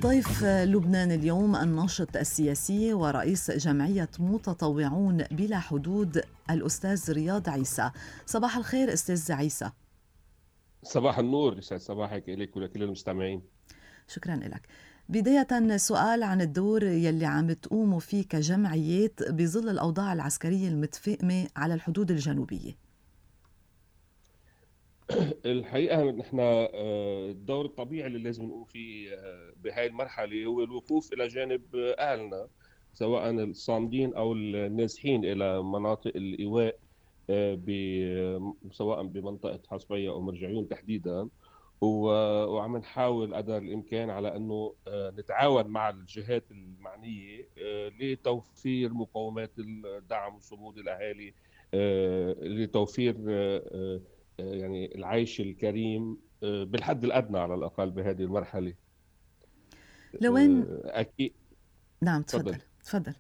ضيف لبنان اليوم الناشط السياسي ورئيس جمعية متطوعون بلا حدود الأستاذ رياض عيسى. صباح الخير أستاذ عيسى. صباح النور، يسعد صباحك إليك ولكل المستمعين. شكرا لك. بداية سؤال عن الدور يلي عم تقوموا فيه كجمعيات بظل الأوضاع العسكرية المتفاقمة على الحدود الجنوبية. الحقيقة نحن الدور الطبيعي اللي لازم نقوم فيه بهاي المرحلة هو الوقوف إلى جانب أهلنا، سواء الصامدين أو النازحين إلى مناطق الإيواء، سواء بمنطقة حصبية أو مرجعيون تحديدا. وعم نحاول قدر الإمكان على أنه نتعاون مع الجهات المعنية لتوفير مقومات الدعم وصمود الأهالي، لتوفير يعني العيش الكريم بالحد الأدنى على الأقل بهذه المرحلة. لوين؟ أكيد. نعم، تفضل. تفضل تفضل.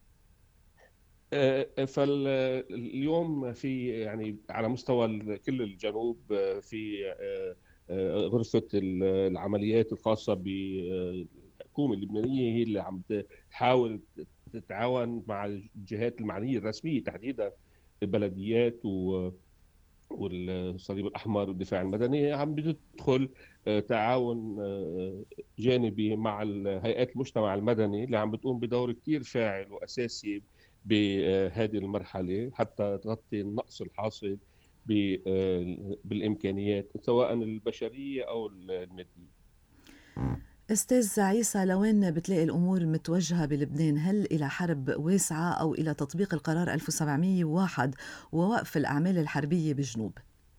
فاليوم في يعني على مستوى كل الجنوب في غرفة العمليات الخاصة بالحكومة اللبنانية هي اللي عم تحاول تتعاون مع الجهات المعنية الرسمية، تحديدا البلديات والصليب الأحمر والدفاع المدني. عم بتدخل تعاون جانبي مع هيئات المجتمع المدني اللي عم بتقوم بدور كتير فاعل وأساسي بهذه المرحلة حتى تغطي النقص الحاصل بالإمكانيات سواء البشرية أو المادية. أستاذ عيسى، لوين بتلاقي الأمور متوجهة بلبنان؟ هل إلى حرب واسعة أو إلى تطبيق القرار 1701 ووقف الأعمال الحربية بجنوب؟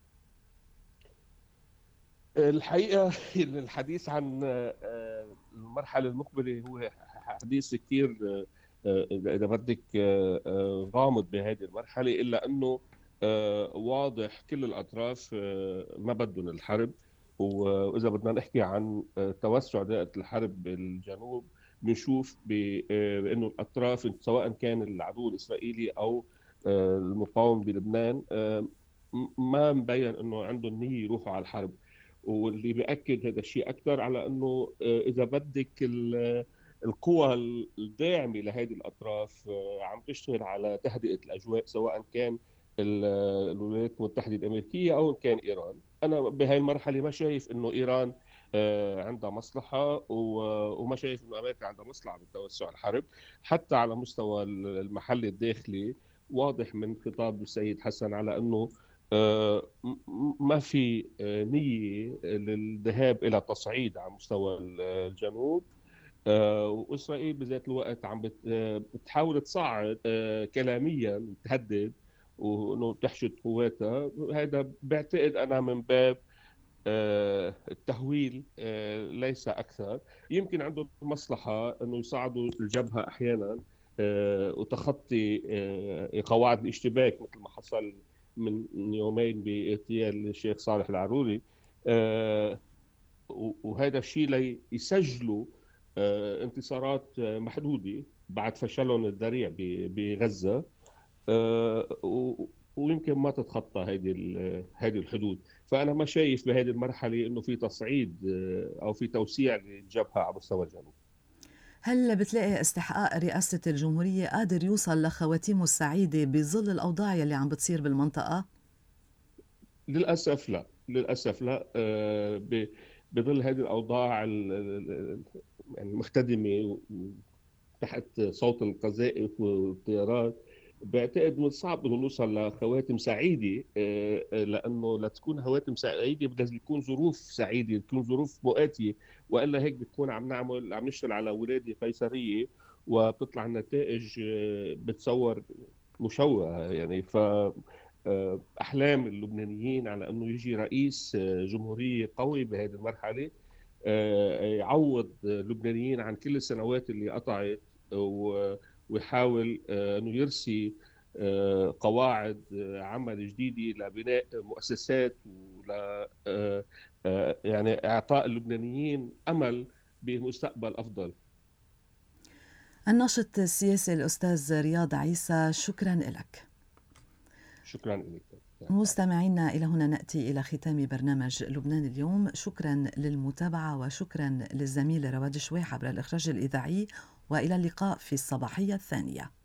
الحقيقة الحديث عن المرحلة المقبلة هو حديث كثير إذا بدك غامض بهذه المرحلة، إلا أنه واضح كل الأطراف ما بدهم الحرب. وإذا بدنا نحكي عن توسع دائرة الحرب بالجنوب، بنشوف بأنه الأطراف سواء كان العدو الإسرائيلي أو المقاوم بلبنان ما مبين أنه عندهم نية يروحوا على الحرب. واللي بيأكد هذا الشيء أكثر على أنه إذا بدك القوى الداعمة لهذه الأطراف عم تشتغل على تهدئة الأجواء، سواء كان الولايات المتحدة الأمريكية أو كان إيران. أنا بهاي المرحلة ما شايف أنه إيران عندها مصلحة، وما شايف أنه أمريكا عندها مصلحة بالتوسع الحرب. حتى على مستوى المحل الداخلي واضح من خطاب السيد حسن على أنه ما في نية للذهاب إلى تصعيد على مستوى الجنوب. وإسرائيل بذات الوقت عم بتحاول تصعد كلاميا، تهدد وإنه تحشد قواتها. هذا بعتقد أنا من باب التهويل ليس أكثر. يمكن عندهم مصلحة أنه يصعدوا الجبهة أحيانا وتخطي قواعد الاشتباك مثل ما حصل من يومين باغتيال الشيخ صالح العروري. وهذا الشيء ليسجلوا انتصارات محدودة بعد فشلهم الذريع بغزة. ويمكن ما تتخطى هذه الحدود. فأنا ما شايف بهذه المرحلة إنه في تصعيد أو في توسيع للجبهة على مستوى الجنوب. هل بتلاقي استحقاق رئاسة الجمهورية قادر يوصل لخواتيمه السعيدة بظل الأوضاع يلي عم بتصير بالمنطقة؟ للأسف لا، للأسف لا. بظل هذه الأوضاع يعني المحتدمة تحت صوت القذائف والطيارات، بعتقد من صعب انه نوصل لخواتم سعيده. لانه لتكون خواتم سعيده لازم يكون ظروف سعيده، تكون ظروف مؤاتيه. والا هيك بتكون عم نشتغل على ولاده قيصريه وبتطلع النتائج بتصور مشوهه. يعني ف احلام اللبنانيين على انه يجي رئيس جمهوريه قوي بهذه المرحله يعوض اللبنانيين عن كل السنوات اللي قطعت، ويحاول انه يرسي قواعد عمل جديده لبناء مؤسسات ول يعني اعطاء اللبنانيين امل بمستقبل افضل. الناشط السياسي الأستاذ رياض عيسى، شكرا لك. شكرا لك. مستمعينا، إلى هنا نأتي إلى ختام برنامج لبنان اليوم. شكرا للمتابعة وشكرا للزميل رواد شويح عبر الإخراج الإذاعي، وإلى اللقاء في الصباحية الثانية.